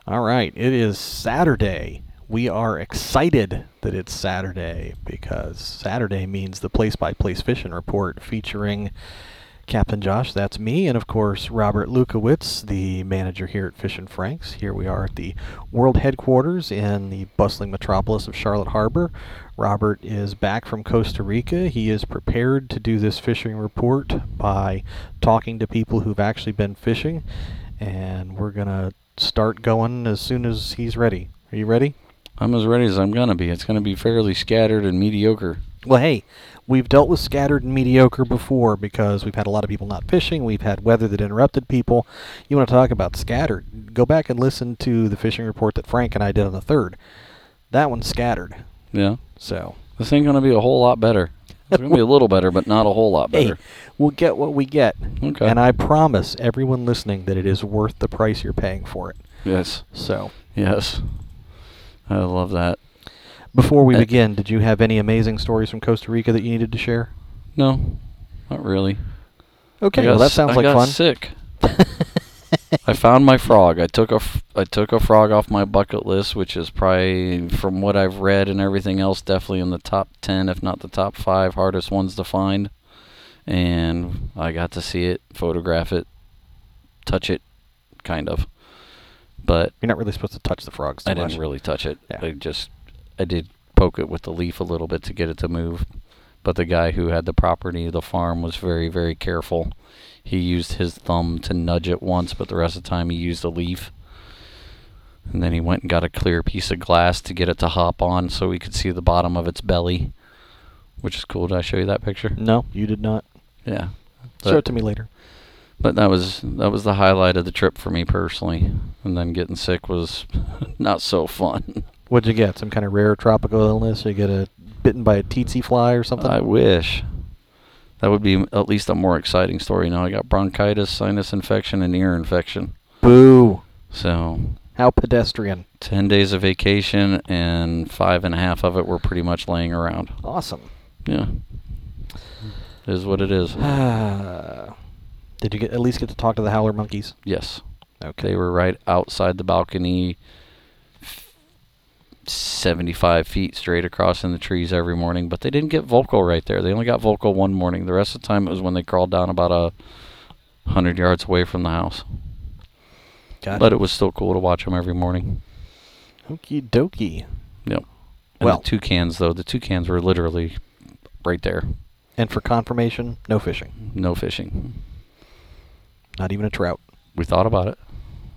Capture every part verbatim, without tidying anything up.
All right, it is Saturday. We are excited that it's Saturday because Saturday means the place-by-place fishing report featuring Captain Josh, that's me, and of course Robert Lukowitz, the manager here at Fishin' Franks. Here we are at the world headquarters in the bustling metropolis of Charlotte Harbor. Robert is back from Costa Rica. He is prepared to do this fishing report by talking to people who've actually been fishing, and we're going to start going as soon as he's ready. Are you ready? I'm as ready as I'm going to be. It's going to be fairly scattered and mediocre. Well, hey, we've dealt with scattered and mediocre before because we've had a lot of people not fishing. We've had weather that interrupted people. You want to talk about scattered? Go back and listen to the fishing report that Frank and I did on the third. That one's scattered. Yeah. So this ain't going to be a whole lot better. It's going to be a little better, but not a whole lot better. Hey, we'll get what we get. Okay. And I promise everyone listening that it is worth the price you're paying for it. Yes. So. Yes. I love that. Before we Uh, begin, did you have any amazing stories from Costa Rica that you needed to share? No, not really. Okay, I well got that sounds s- like I got fun. sick. I found my frog. I took a f- I took a frog off my bucket list, which is probably, from what I've read and everything else, definitely in the top ten, if not the top five hardest ones to find. And I got to see it, photograph it, touch it, kind of. But You're not really supposed to touch the frogs too I much. didn't really touch it. Yeah. I just, I did poke it with the leaf a little bit to get it to move. But the guy who had the property, the farm, was very, very careful. He used his thumb to nudge it once, but the rest of the time he used a leaf. And then he went and got a clear piece of glass to get it to hop on so we could see the bottom of its belly, which is cool. Did I show you that picture? No, you did not. Yeah. Show it to me later. But that was that was the highlight of the trip for me personally. And then getting sick was not so fun. What'd you get? Some kind of rare tropical illness? You get a bitten by a tsetse fly or something? I wish. That would be at least a more exciting story. Now I got bronchitis, sinus infection, and ear infection. Boo. So How pedestrian. ten days of vacation, and five and a half of it were pretty much laying around. Awesome. Yeah. It is what it is. Did you get at least get to talk to the howler monkeys? Yes. Okay. They were right outside the balcony, seventy-five feet straight across in the trees every morning, but they didn't get vocal right there. They only got vocal one morning. The rest of the time it was when they crawled down about a hundred yards away from the house. Gotcha. But it was still cool to watch them every morning. Okie dokie. Yep. And Well. the toucans, though, the toucans were literally right there. And for confirmation, no fishing. No fishing. Not even a trout. We thought about it.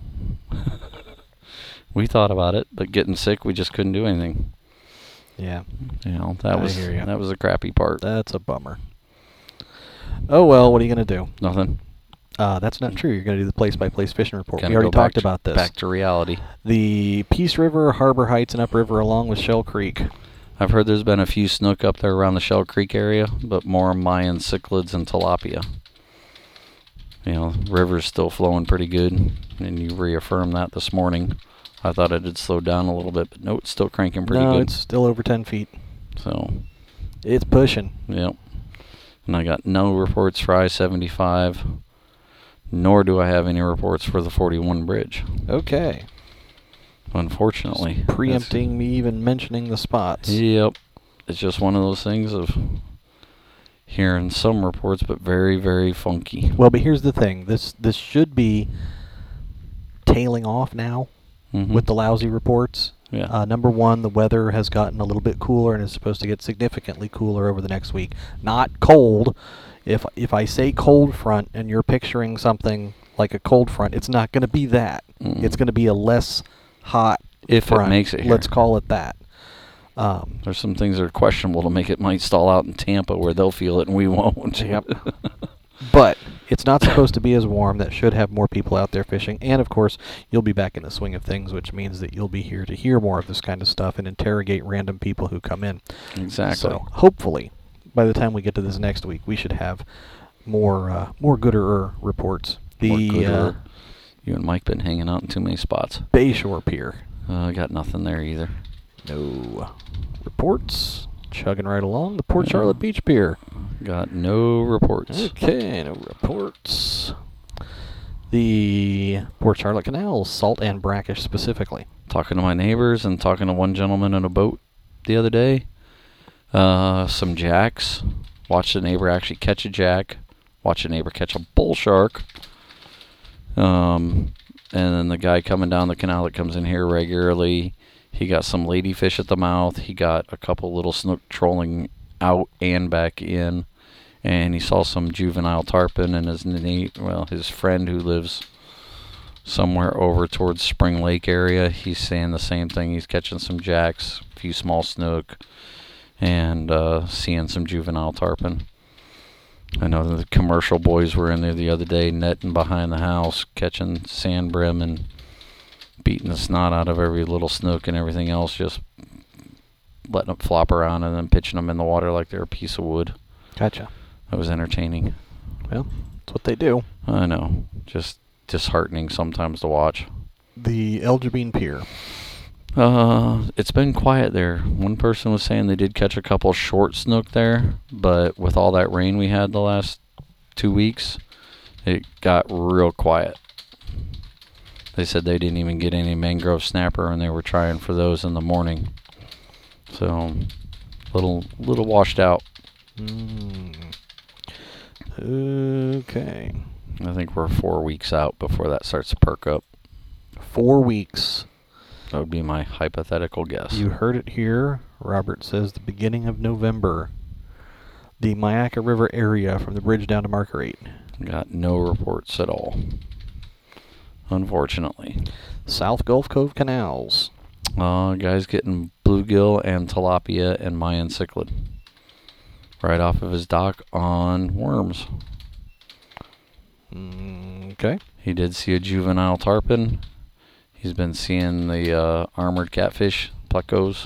We thought about it, but getting sick, we just couldn't do anything. Yeah. You know, that I was hear ya. that was the crappy part. That's a bummer. Oh, well, what are you going to do? Nothing. Uh, that's not true. You're going to do the place-by-place fishing report. Kinda We already go back talked to- about this. Back to reality. The Peace River, Harbor Heights, and upriver along with Shell Creek. I've heard there's been a few snook up there around the Shell Creek area, but more Mayan cichlids and tilapia. You know, river's still flowing pretty good, and you reaffirmed that this morning. I thought it had slowed down a little bit, but no, it's still cranking pretty no, good. it's still over ten feet. So, It's pushing. yep. And I got no reports for I seventy-five, nor do I have any reports for the forty-one bridge, Okay. unfortunately. Preempting me even mentioning the spots. It's- Yep. It's just one of those things of hearing some reports, but very, very funky. Well, but here's the thing. This this should be tailing off now Mhm. with the lousy reports. Yeah. Uh, number one, the weather has gotten a little bit cooler and is supposed to get significantly cooler over the next week. Not cold. If if I say cold front and you're picturing something like a cold front, it's not going to be that. Mm. It's going to be a less hot If it front. makes it here. Let's call it that. Um, There's some things that are questionable to make it might stall out in Tampa where they'll feel it and we won't. Yep. But it's not supposed to be as warm. That should have more people out there fishing. And, of course, you'll be back in the swing of things, which means that you'll be here to hear more of this kind of stuff and interrogate random people who come in. Exactly. So, hopefully, by the time we get to this next week, we should have more uh, more gooder reports. The More gooder. uh, You and Mike been hanging out in too many spots. Bayshore Pier. Uh, I got nothing there either. No reports. Chugging right along. The Port Yeah. Charlotte Beach Pier. Got no reports. Okay, no reports. The Port Charlotte Canals, salt and brackish specifically. Talking to my neighbors and talking to one gentleman in a boat the other day. Uh, some jacks. Watched a neighbor actually catch a jack. Watched a neighbor catch a bull shark. Um, and then the guy coming down the canal that comes in here regularly, he got some ladyfish at the mouth. He got a couple little snook trolling out and back in. And he saw some juvenile tarpon, and his na- well, his friend who lives somewhere over towards Spring Lake area, he's saying the same thing. He's catching some jacks, a few small snook, and uh, seeing some juvenile tarpon. I know the commercial boys were in there the other day netting behind the house, catching sand brim and beating the snot out of every little snook and everything else, just letting them flop around and then pitching them in the water like they're a piece of wood. Gotcha. That was entertaining. Well, that's what they do. I know. Just disheartening sometimes to watch. The El Jabin Pier. Uh, it's been quiet there. One person was saying they did catch a couple short snook there, but with all that rain we had the last two weeks, it got real quiet. They said they didn't even get any mangrove snapper, and they were trying for those in the morning. So, little little washed out. Mm. Okay. I think we're four weeks out before that starts to perk up. Four weeks. That would be my hypothetical guess. You heard it here. Robert says the beginning of November. The Myakka River area from the bridge down to Marguerite. Got no reports at all, unfortunately. South Gulf Cove Canals. Uh, guys getting bluegill and tilapia and Mayan cichlid right off of his dock on worms. Mm, okay. He did see a juvenile tarpon. He's been seeing the uh, armored catfish, plecos.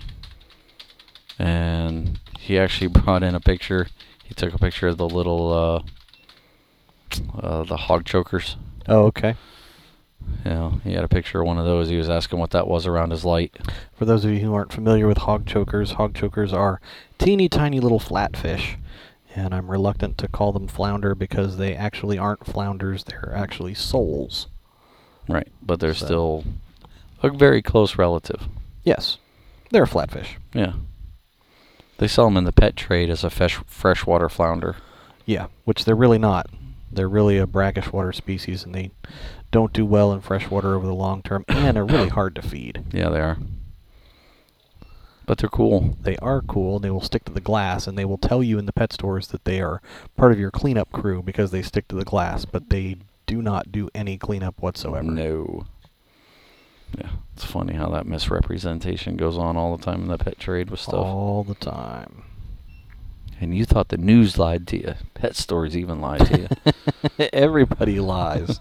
And he actually brought in a picture. He took a picture of the little, uh, uh, the hog chokers. Oh, okay. You know, he had a picture of one of those. He was asking what that was around his light. For those of you who aren't familiar with hog chokers, hog chokers are teeny tiny little flatfish. And I'm reluctant to call them flounder because they actually aren't flounders. They're actually soles. Right, but they're So. still a very close relative. Yes. They're a flatfish. Yeah. They sell them in the pet trade as a fresh freshwater flounder. Yeah, which they're really not. They're really a brackish water species, and they don't do well in freshwater over the long term, and are really hard to feed. Yeah, they are. But they're cool. They are cool. They will stick to the glass, and they will tell you in the pet stores that they are part of your cleanup crew because they stick to the glass, but they do not do any cleanup whatsoever. No. Yeah, it's funny how that misrepresentation goes on all the time in the pet trade with stuff. All the time. And you thought the news lied to you. Pet stores even lied to you. Everybody lies.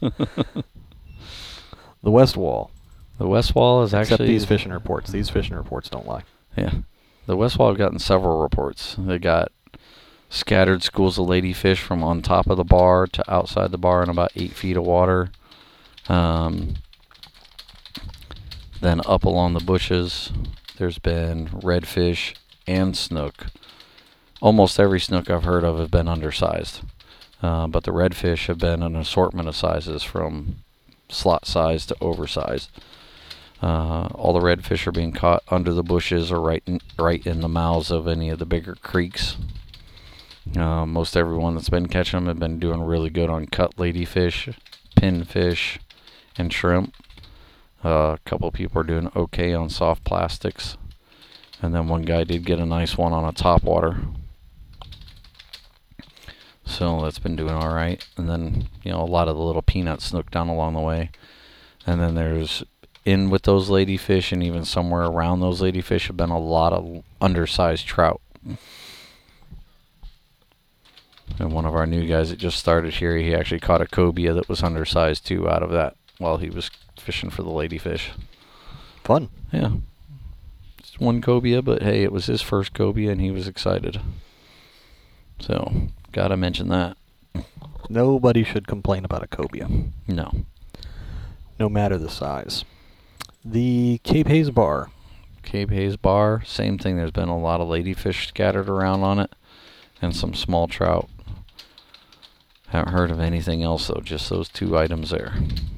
The West Wall. The West Wall is Except actually... these fishing reports. These fishing reports don't lie. Yeah. The West Wall have gotten several reports. They got scattered schools of ladyfish from on top of the bar to outside the bar in about eight feet of water. Um, then up along the bushes, there's been redfish and snook. Almost every snook I've heard of has been undersized. Uh, but the redfish have been an assortment of sizes from slot size to oversized. Uh, all the redfish are being caught under the bushes or right in, right in the mouths of any of the bigger creeks. Uh, most everyone that's been catching them have been doing really good on cut ladyfish, pinfish, and shrimp. Uh, a couple people are doing okay on soft plastics. And then one guy did get a nice one on a topwater. So that's been doing all right. And then, you know, a lot of the little peanut snook down along the way. And then there's, in with those ladyfish and even somewhere around those ladyfish have been a lot of undersized trout. And one of our new guys that just started here, he actually caught a cobia that was undersized too out of that while he was fishing for the ladyfish. Fun. Yeah. Just one cobia, but hey, it was his first cobia and he was excited. So, gotta mention that. Nobody should complain about a cobia. No. No matter the size. The Cape Hayes Bar. Cape Hayes Bar, same thing. There's been a lot of ladyfish scattered around on it and some small trout. Haven't heard of anything else though. Just those two items there.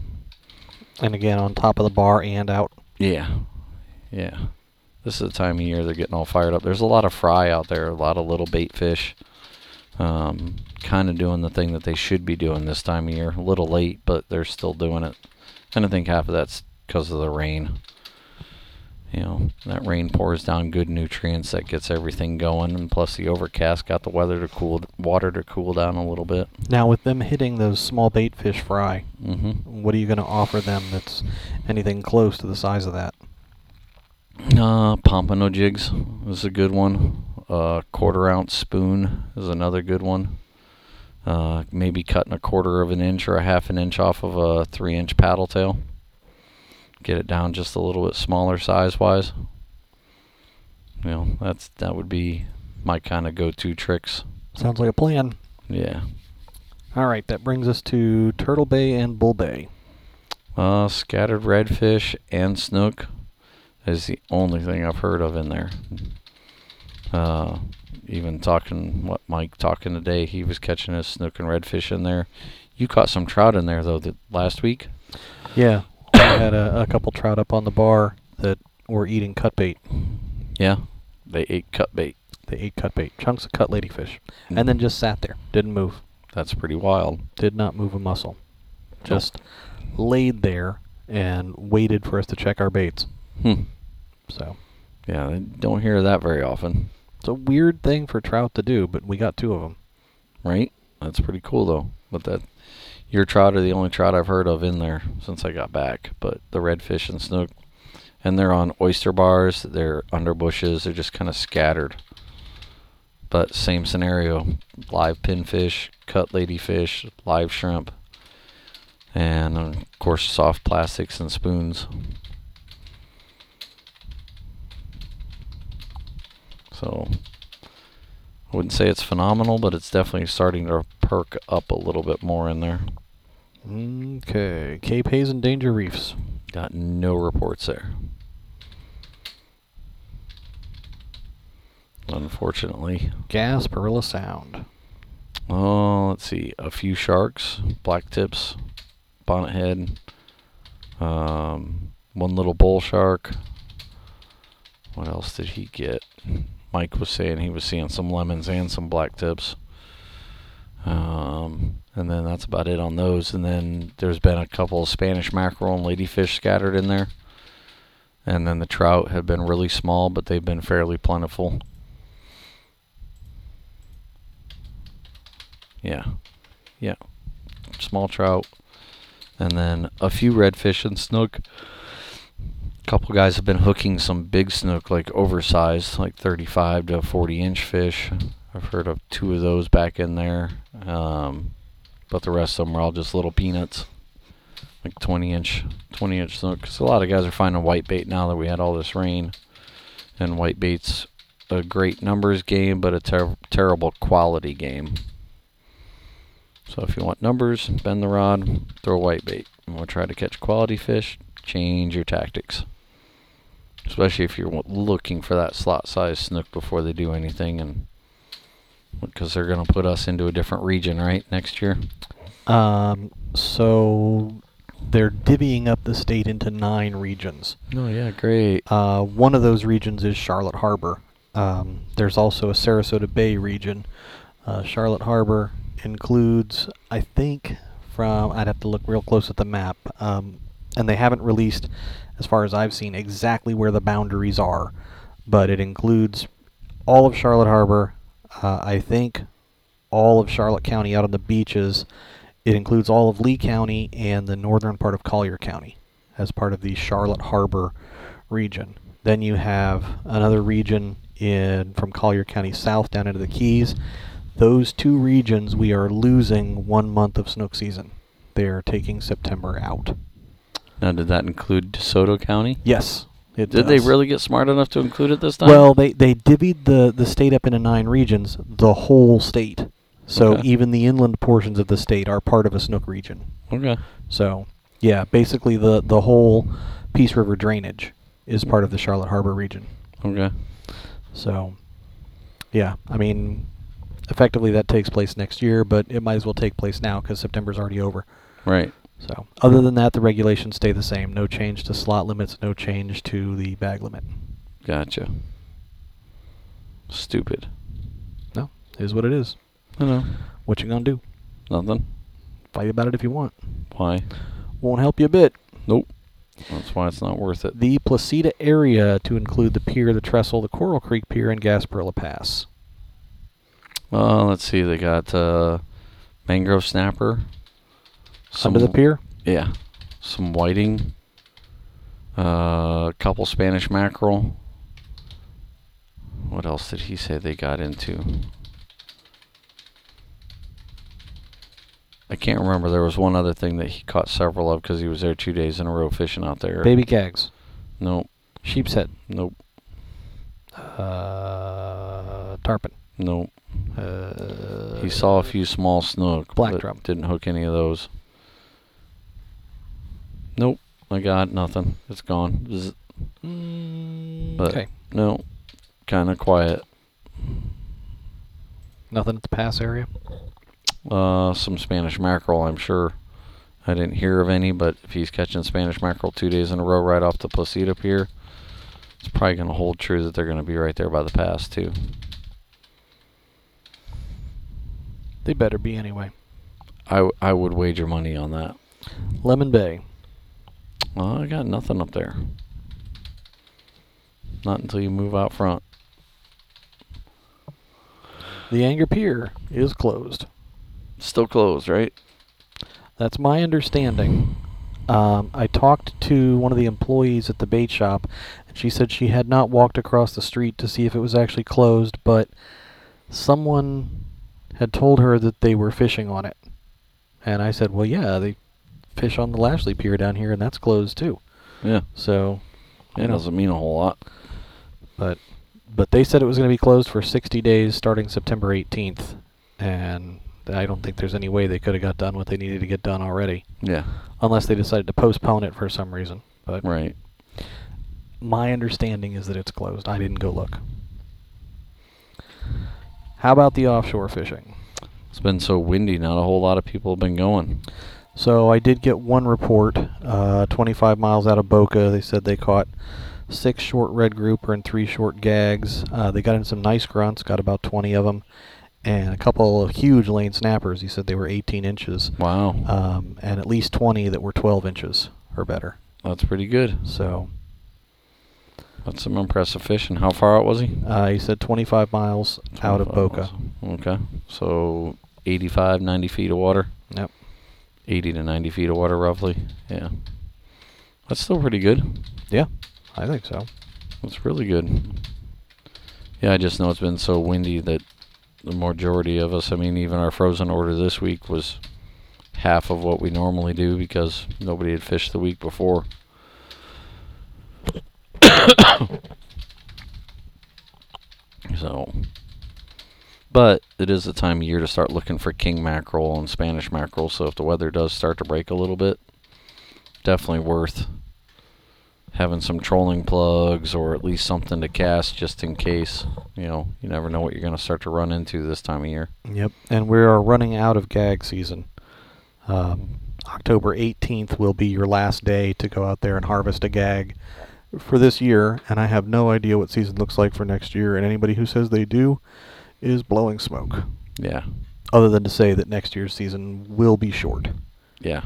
And again, on top of the bar and out. Yeah, yeah. This is the time of year they're getting all fired up. There's a lot of fry out there, a lot of little bait fish. Um, kind of doing the thing that they should be doing this time of year. A little late, but they're still doing it. And I think half of that's because of the rain. You know, that rain pours down good nutrients that gets everything going, and plus the overcast got the weather to cool, water to cool down a little bit. Now, with them hitting those small bait fish fry, Mm-hmm. what are you going to offer them that's anything close to the size of that? Uh, Pompano jigs is a good one. Uh, quarter ounce spoon is another good one. Uh, maybe cutting a quarter of an inch or a half an inch off of a three inch paddle tail. Get it down just a little bit smaller size wise. You know, that's that would be my kind of go-to tricks. Sounds like a plan. Yeah. All right, that brings us to Turtle Bay and Bull Bay. Uh, scattered redfish and snook is the only thing I've heard of in there. Uh, even talking, what Mike talking today, he was catching his snook and redfish in there. You caught some trout in there though that last week. Yeah, I had a, a couple trout up on the bar that were eating cut bait. Yeah, they ate cut bait. They ate cut bait, chunks of cut ladyfish, mm-hmm. and then just sat there, didn't move. That's pretty wild. Did not move a muscle. Just nope. laid there and waited for us to check our baits. Hmm. So. Yeah, I don't hear that very often. It's a weird thing for trout to do, but we got two of them. Right? That's pretty cool, though. But that, your trout are the only trout I've heard of in there since I got back. But the redfish and snook, and they're on oyster bars. They're under bushes. They're just kind of scattered. But same scenario. Live pinfish, cut ladyfish, live shrimp, and, of course, soft plastics and spoons. So I wouldn't say it's phenomenal, but it's definitely starting to perk up a little bit more in there. Okay. Cape Hayes and Danger Reefs. Got no reports there. Unfortunately. Gasparilla Sound. Oh, let's see. A few sharks, black tips, bonnethead, um, one little bull shark. What else did he get? Mike was saying he was seeing some lemons and some black tips. Um, and then that's about it on those. And then there's been a couple of Spanish mackerel and ladyfish scattered in there. And then the trout have been really small, but they've been fairly plentiful. Yeah. Yeah. Small trout. And then a few redfish and snook. A couple guys have been hooking some big snook, like oversized, like thirty-five to forty inch fish. I've heard of two of those back in there. Um, but the rest of them are all just little peanuts, like twenty inch snook. Because a lot of guys are finding white bait now that we had all this rain. And white bait's a great numbers game, but a ter- terrible quality game. So if you want numbers, bend the rod, throw white bait. And we'll try to catch quality fish, change your tactics. Especially if you're looking for that slot size snook before they do anything, and because they're going to put us into a different region, right, next year? Um, so they're divvying up the state into nine regions. Oh, yeah, great. Uh, one of those regions is Charlotte Harbor. Um, there's also a Sarasota Bay region. Uh, Charlotte Harbor includes, I think, from, I'd have to look real close at the map, um, and they haven't released, as far as I've seen, exactly where the boundaries are, but it includes all of Charlotte Harbor, uh, I think all of Charlotte County out on the beaches. It includes all of Lee County and the northern part of Collier County as part of the Charlotte Harbor region. Then you have another region in from Collier County south down into the Keys. Those two regions, we are losing one month of snook season. They are taking September out. Now, did that include DeSoto County? Yes, it Did does. they really get smart enough to include it this time? Well, they, they divvied the, the state up into nine regions, the whole state. So Okay. even the inland portions of the state are part of a snook region. Okay. So, yeah, basically the, the whole Peace River drainage is part of the Charlotte Harbor region. Okay. So, yeah, I mean, effectively that takes place next year, but it might as well take place now because September's already over. Right. So, other than that, the regulations stay the same. No change to slot limits, no change to the bag limit. Gotcha. Stupid. No, it is what it is. I know. What you gonna do? Nothing. Fight about it if you want. Why? Won't help you a bit. Nope. That's why it's not worth it. The Placida area to include the pier, the trestle, the Coral Creek Pier, and Gasparilla Pass. Uh, let's see. They got uh, mangrove snapper. Under the pier? Yeah. Some whiting. Uh, a couple Spanish mackerel. What else did he say they got into? I can't remember. There was one other thing that he caught several of because he was there two days in a row fishing out there. Baby gags. Nope. Sheep's head. Nope. Uh, tarpon. Nope. Uh, He saw a few small snook. Black but drum. Didn't hook any of those. Nope. I got nothing. It's gone. Zzz. Mm, But okay. no. Kind of quiet. Nothing at the pass area? Uh, some Spanish mackerel, I'm sure. I didn't hear of any, but if he's catching Spanish mackerel two days in a row right off the Placida Pier, it's probably going to hold true that they're going to be right there by the pass, too. They better be anyway. I, w- I would wager money on that. Lemon Bay. Well, I got nothing up there. Not until you move out front. The Anger Pier is closed. Still closed, right? That's my understanding. Um, I talked to one of the employees at the bait shop, and she said she had not walked across the street to see if it was actually closed, but someone had told her that they were fishing on it. And I said, well, yeah, they fish on the Lashley Pier down here, and that's closed too. Yeah. So, It doesn't mean a whole lot. But but they said it was going to be closed for sixty days starting September eighteenth, and I don't think there's any way they could have got done what they needed to get done already. Yeah. Unless they decided to postpone it for some reason. But Right. my understanding is that it's closed. I didn't go look. How about the offshore fishing? It's been so windy, not a whole lot of people have been going. So I did get one report, uh, twenty-five miles out of Boca. They said they caught six short red grouper and three short gags. Uh, they got in some nice grunts, got about twenty of them, and a couple of huge lane snappers. He said they were eighteen inches. Wow. Um, and at least twenty that were twelve inches or better. That's pretty good. So That's some impressive fishing. How far out was he? uh, he said twenty-five miles out of Boca. Miles. Okay. So eighty-five, ninety feet of water. Yep. eighty to ninety feet of water, roughly. Yeah. That's still pretty good. Yeah, I think so. That's really good. Yeah, I just know it's been so windy that the majority of us, I mean, even our frozen order this week was half of what we normally do because nobody had fished the week before. So, but it is the time of year to start looking for king mackerel and Spanish mackerel, so if the weather does start to break a little bit, definitely worth having some trolling plugs or at least something to cast just in case. You know, you never know what you're going to start to run into this time of year. Yep, and we are running out of gag season. Um, October eighteenth will be your last day to go out there and harvest a gag for this year, and I have no idea what season looks like for next year, and anybody who says they do is blowing smoke. Yeah. Other than to say that next year's season will be short. Yeah.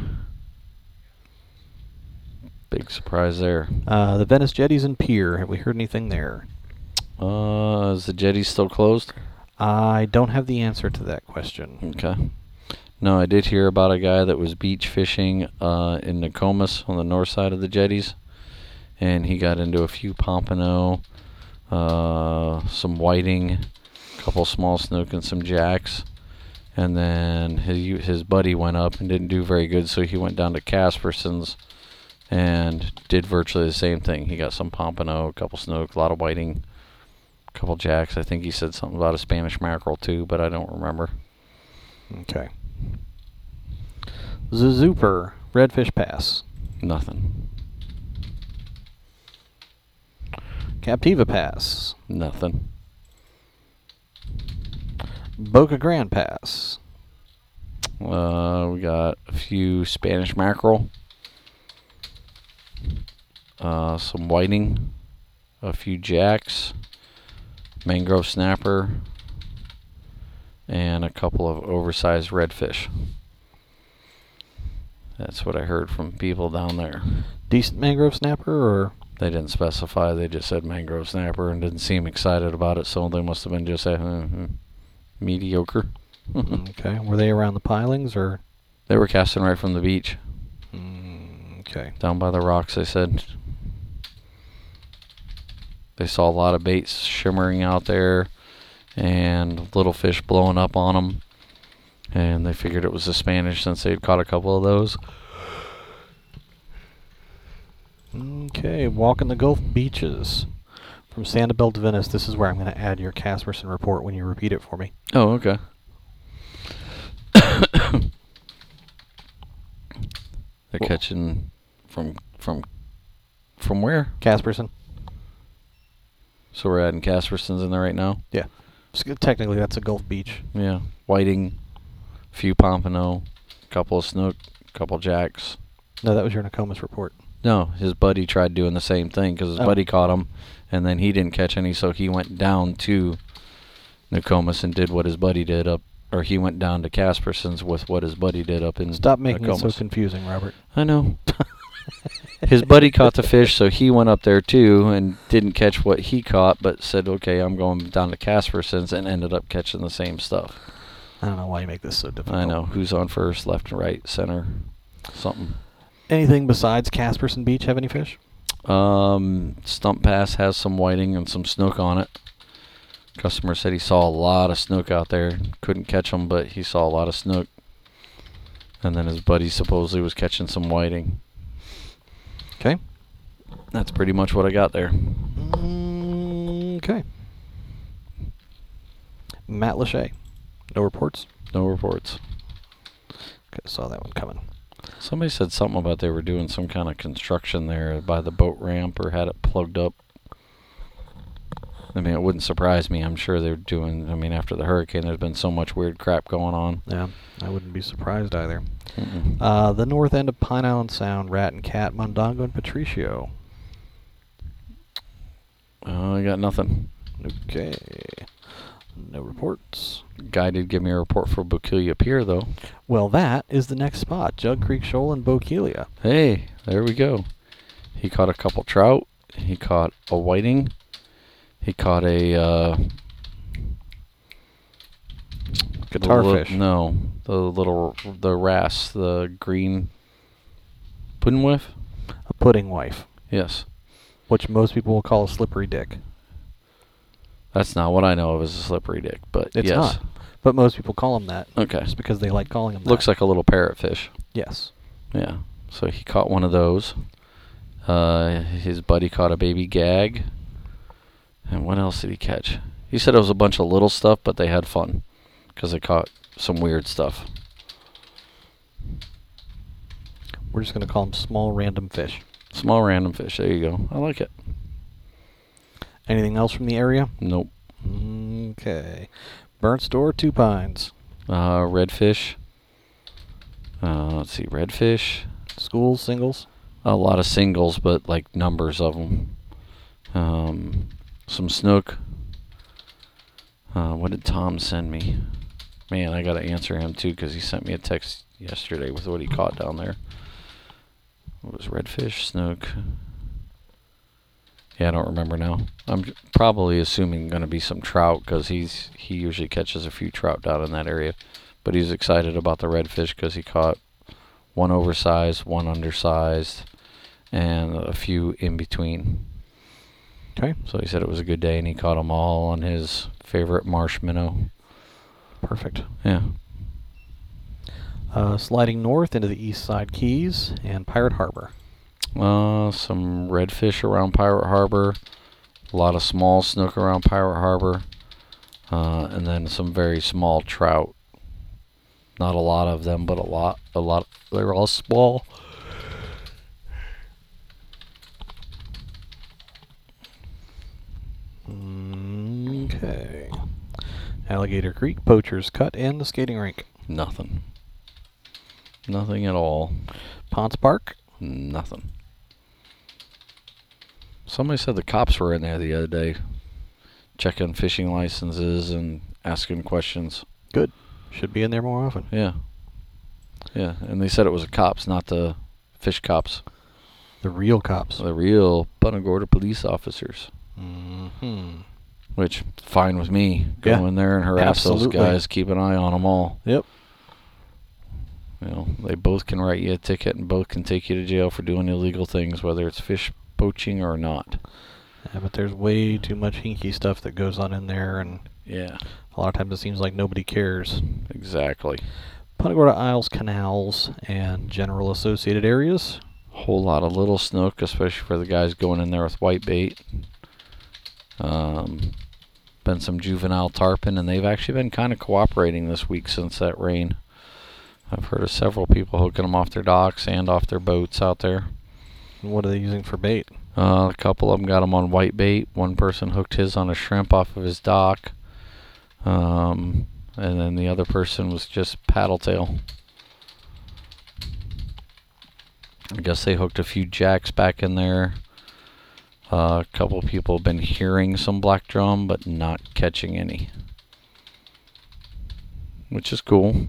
Big surprise there. Uh, the Venice Jetties and Pier, have we heard anything there? Uh, is the jetty still closed? I don't have the answer to that question. Okay. No, I did hear about a guy that was beach fishing uh, in Nokomis on the north side of the jetties, and he got into a few pompano, uh, some whiting, a couple small snook, and some jacks. And then his his buddy went up and didn't do very good, so he went down to Casperson's and did virtually the same thing. He got some pompano, a couple snook, a lot of whiting, a couple jacks. I think he said something about a Spanish mackerel too, but I don't remember. Okay. Zuzuper, Redfish Pass. Nothing. Captiva Pass. Nothing. Boca Grande Pass. Uh, we got a few Spanish mackerel, uh, some whiting, a few jacks, mangrove snapper, and a couple of oversized redfish. That's what I heard from people down there. Decent mangrove snapper, or They didn't specify. They just said mangrove snapper and didn't seem excited about it, so they must have been just uh, uh, mediocre. okay? Were they around the pilings, or They were casting right from the beach, mm, okay? down by the rocks, they said. They saw a lot of baits shimmering out there and little fish blowing up on them. And they figured it was the Spanish since they'd caught a couple of those. Okay, walking the Gulf beaches. From Sanibel to Venice, this is where I'm going to add your Casperson report when you repeat it for me. Oh, okay. They're Whoa. catching from from from where? Casperson? So we're adding Caspersons in there right now? Yeah. S- Technically, that's a Gulf beach. Yeah. Whiting, few pompano, couple of snook, couple jacks. No, that was your Nokomis report. No, his buddy tried doing the same thing because his Oh. buddy caught him, and then he didn't catch any, so he went down to Nokomis and did what his buddy did up, or he went down to Casperson's with what his buddy did up in Stop making it so Nokomis. confusing, Robert. I know. His buddy caught the fish, so he went up there too and didn't catch what he caught, but said, okay, I'm going down to Casperson's, and ended up catching the same stuff. I don't know why you make this so difficult. I know. Who's on first, left, right, center, something. Anything besides Casperson Beach have any fish? Um, Stump Pass has some whiting and some snook on it. Customer said he saw a lot of snook out there. Couldn't catch them, but he saw a lot of snook. And then his buddy supposedly was catching some whiting. Okay. That's pretty much what I got there. Mm, okay. Matt Lachey. No reports? No reports. Okay, saw that one coming. Somebody said something about they were doing some kind of construction there by the boat ramp or had it plugged up. I mean, it wouldn't surprise me. I'm sure they're doing, I mean, after the hurricane, there's been so much weird crap going on. Yeah, I wouldn't be surprised either. Mm-mm. Uh, the north end of Pine Island Sound, Rat and Cat, Mondongo, and Patricio. Uh, I got nothing. Okay. No reports. Guy did give me a report for Bokeelia Pier, though. Well, that is the next spot. Jug Creek Shoal and Bokeelia. Hey, there we go. He caught a couple trout. He caught a whiting. He caught a uh, Guitar the li- fish. No, the little the wrasse, the green pudding whiff. A pudding wife, Yes, which most people will call a slippery dick. that's not what I know of as a slippery dick, but It's yes. not. But most people call them that. Okay. Just because they like calling them that. Looks like a little parrotfish. Yes. Yeah. So he caught one of those. Uh, his buddy caught a baby gag. And what else did he catch? He said it was a bunch of little stuff, but they had fun because they caught some weird stuff. We're just going to call them small random fish. Small random fish. There you go. I like it. Anything else from the area? Nope. Okay. Burnt Store, Two Pines. Uh, redfish. Uh, let's see. Redfish. Schools, singles. A lot of singles, but like numbers of them. Um, some snook. Uh, what did Tom send me? Man, I gotta answer him too because he sent me a text yesterday with what he caught down there. What was redfish, snook? Yeah, I don't remember now. I'm j- probably assuming going to be some trout because he's he usually catches a few trout down in that area. But he's excited about the redfish because he caught one oversized, one undersized, and a few in between. Okay. So he said it was a good day, and he caught them all on his favorite marsh minnow. Perfect. Yeah. Uh, sliding north into the east side Keys and Pirate Harbor. Uh, some redfish around Pirate Harbor, a lot of small snook around Pirate Harbor, uh, and then some very small trout. Not a lot of them, but a lot. A lot. They're all small. Okay. Alligator Creek, Poacher's Cut, and the skating rink. Nothing. Nothing at all. Ponce Park. Nothing. Somebody said the cops were in there the other day, checking fishing licenses and asking questions. Good. Should be in there more often. Yeah. Yeah, and they said it was the cops, not the fish cops. The real cops. The real Punta Gorda police officers. Mm-hmm. Which, fine with me. Go Yeah, in there and harass absolutely. those guys. Keep an eye on them all. Yep. You know, they both can write you a ticket and both can take you to jail for doing illegal things, whether it's fish poaching or not. Yeah, but there's way too much hinky stuff that goes on in there, and Yeah, a lot of times it seems like nobody cares. exactly. Punta Gorda Isles, canals, and general associated areas. Whole lot of little snook, especially for the guys going in there with white bait. Um, been some juvenile tarpon, and they've actually been kind of cooperating this week since that rain. I've heard of several people hooking them off their docks and off their boats out there. What are they using for bait? Uh, a couple of them got them on white bait. One person hooked his on a shrimp off of his dock. Um, and then the other person was just paddle tail. I guess they hooked a few jacks back in there. Uh, a couple of people have been hearing some black drum, but not catching any. Which is cool.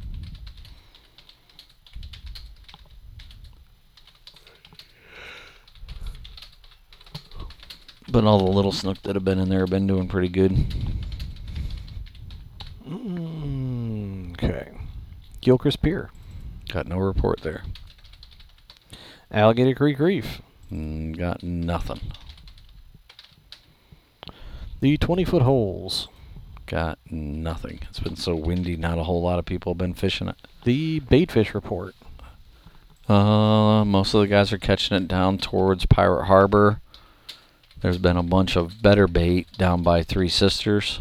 But all the little snook that have been in there have been doing pretty good. Mm, okay. Gilchrist Pier. Got no report there. Alligator Creek Reef. Mm, got nothing. The twenty-foot holes. Got nothing. It's been so windy, not a whole lot of people have been fishing it. The Baitfish Report. Uh, most of the guys are catching it down towards Pirate Harbor. There's been a bunch of better bait down by Three Sisters.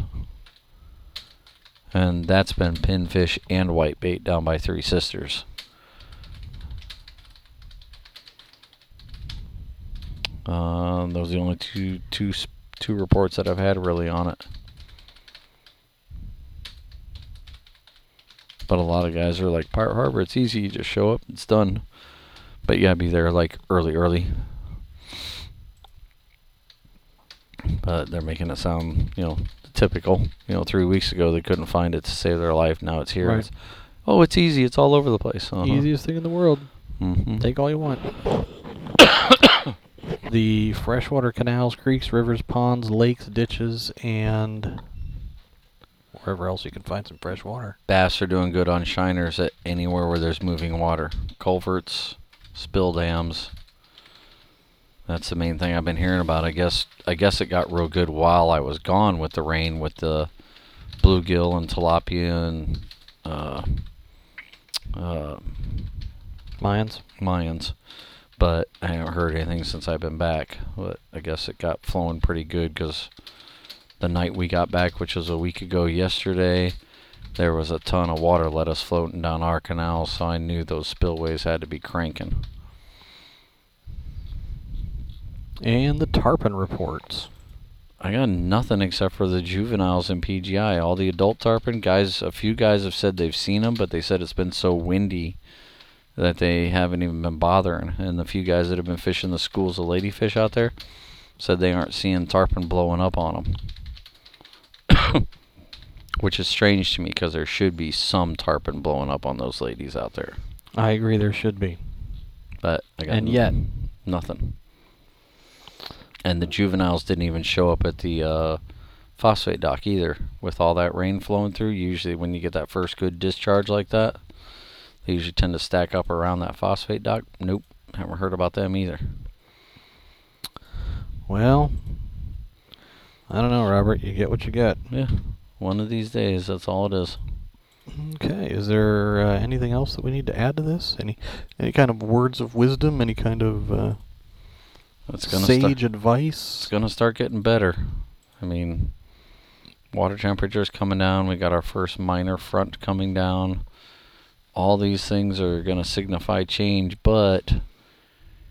And that's been pinfish and white bait down by Three Sisters. Uh, those are the only two, two, two reports that I've had really on it. But a lot of guys are like, Pirate Harbor, it's easy, you just show up, it's done. But you gotta be there like early, early. But they're making it sound, you know, typical. You know, three weeks ago they couldn't find it to save their life. Now it's here. Right. It's, oh, it's easy. It's all over the place. Uh-huh. Easiest thing in the world. Mm-hmm. Take all you want. The freshwater canals, creeks, rivers, ponds, lakes, ditches, and wherever else you can find some fresh water. Bass are doing good on shiners at anywhere where there's moving water. Culverts, spill dams. That's the main thing I've been hearing about. I guess I guess it got real good while I was gone with the rain, with the bluegill and tilapia and uh, uh, Mayans. Mayans. But I haven't heard anything since I've been back. But I guess it got flowing pretty good because the night we got back, which was a week ago yesterday, there was a ton of water lettuce floating down our canal, so I knew those spillways had to be cranking. And the tarpon reports. I got nothing except for the juveniles in P G I. All the adult tarpon guys, a few guys have said they've seen them, but they said it's been so windy that they haven't even been bothering. And the few guys that have been fishing the schools of ladyfish out there said they aren't seeing tarpon blowing up on them. Which is strange to me because there should be some tarpon blowing up on those ladies out there. I agree, there should be. But I got And yet, nothing. And the juveniles didn't even show up at the uh, phosphate dock either. With all that rain flowing through, usually when you get that first good discharge like that, they usually tend to stack up around that phosphate dock. Nope, haven't heard about them either. well, I don't know, Robert. You get what you get. Yeah, one of these days, that's all it is. Okay, is there uh, anything else that we need to add to this? Any any kind of words of wisdom? Any kind of uh, It's gonna sage start, advice? It's gonna start getting better. I mean, water temperature's coming down. We got our first minor front coming down. All these things are gonna signify change, but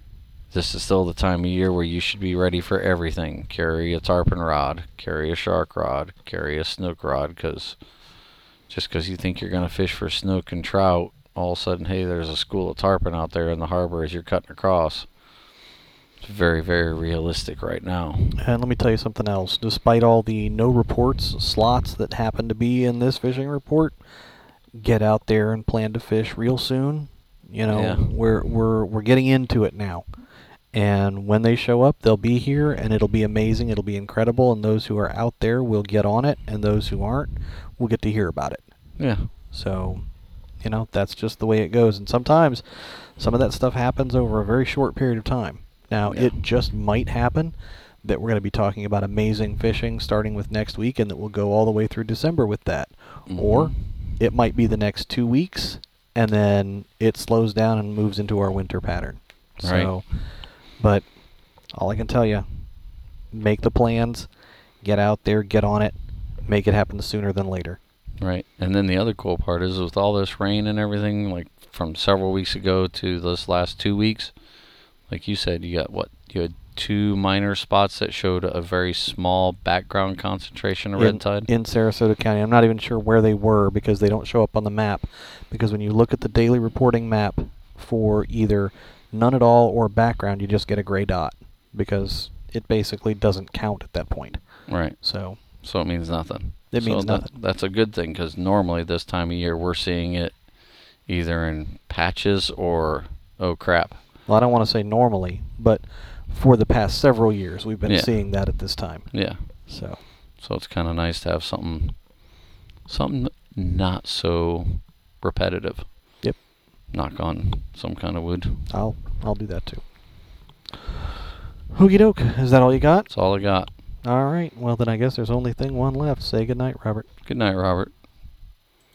this is still the time of year where you should be ready for everything. Carry a tarpon rod, carry a shark rod, carry a snook rod, because just because you think you're going to fish for snook and trout, all of a sudden, hey, there's a school of tarpon out there in the harbor as you're cutting across. It's very, very realistic right now. And let me tell you something else. Despite all the no reports slots that happen to be in this fishing report, get out there and plan to fish real soon. You know, Yeah. we're we're we're getting into it now. And when they show up, they'll be here, and it'll be amazing. It'll be incredible, and those who are out there will get on it, and those who aren't will get to hear about it. Yeah. So, you know, that's just the way it goes. And sometimes some of that stuff happens over a very short period of time. Now, Yeah. it just might happen that we're going to be talking about amazing fishing starting with next week, and that we'll go all the way through December with that. Mhm. Or it might be the next two weeks, and then it slows down and moves into our winter pattern. Right. So, but all I can tell you, make the plans, get out there, get on it, make it happen sooner than later. Right. And then the other cool part is with all this rain and everything, like from several weeks ago to this last two weeks, like you said, you got what? You had two minor spots that showed a very small background concentration of in, red tide. in Sarasota County. I'm not even sure where they were because they don't show up on the map. Because when you look at the daily reporting map for either none at all or background, you just get a gray dot because it basically doesn't count at that point. Right. So So it means nothing. It So means that- nothing. That's a good thing because normally this time of year we're seeing it either in patches or, oh crap. well, I don't want to say normally, but for the past several years, we've been Yeah. seeing that at this time. Yeah. So So it's kind of nice to have something, something not so repetitive. Yep. Knock on some kind of wood. I'll I'll do that too. Okie doke. Is that all you got? That's all I got. All right. Well, then I guess there's only thing one left. Say goodnight, Robert. Good night, Robert.